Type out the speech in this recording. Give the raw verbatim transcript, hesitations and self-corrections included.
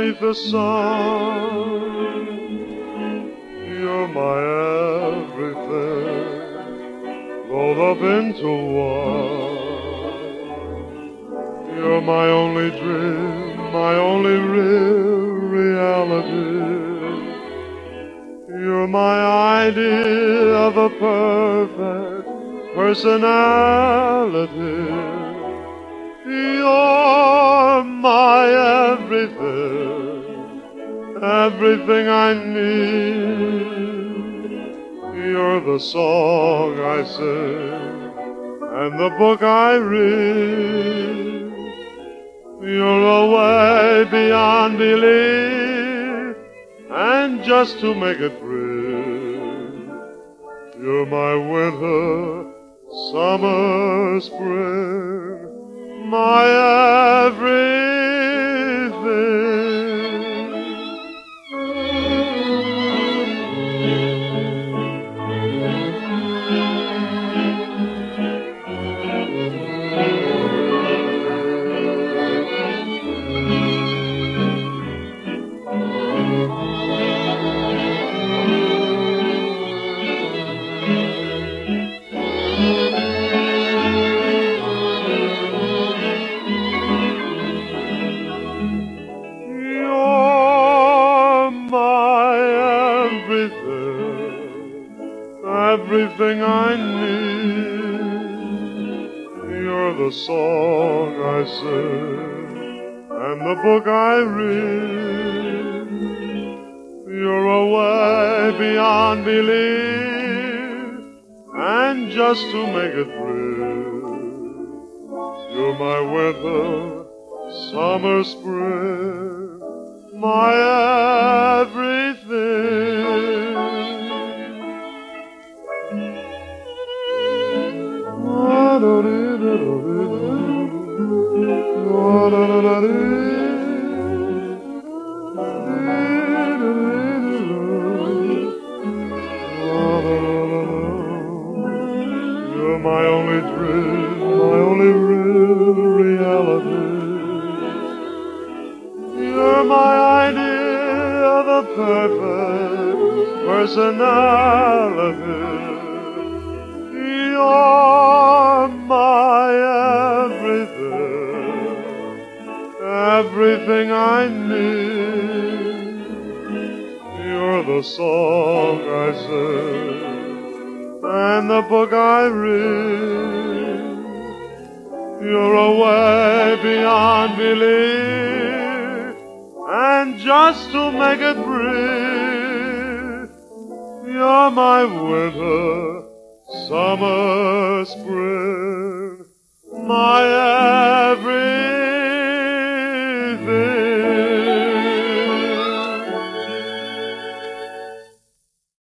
beneath the sun. You're my everything, rolled up into one. You're my only dream, my only real reality. You're my idea of a perfect personality. You're my everything, everything I need. You're the song I sing and the book I read. You're a way beyond belief, and just to make it real, you're my winter, summer, spring, my everything. Everything I need. You're the song I sing and the book I read. You're a way beyond belief, and just to make it real, you're my winter, summer, spring, my everything. You're my only dream, my only real reality. You're my idea of a perfect personality. You're my everything, everything I need. You're the song I sing and the book I read. You're a way beyond belief, and just to make it brief, you're my winter, summer, spring, my everything.